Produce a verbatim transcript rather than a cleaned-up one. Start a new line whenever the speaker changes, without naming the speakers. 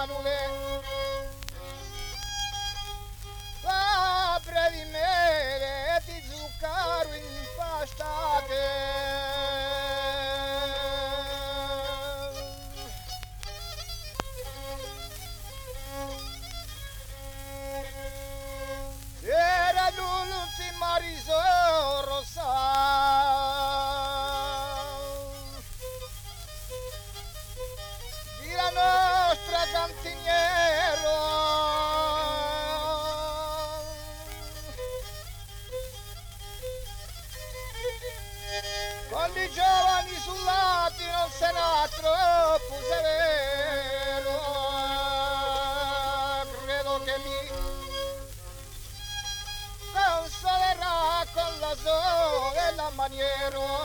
granule, fabbra di mele e di zucchero impastate. Era l'ultima risorsa di la nostra cantiniera, con i giovani sul lato non se n'ha troppo severo. Credo che mi consolerà con la sola maniera.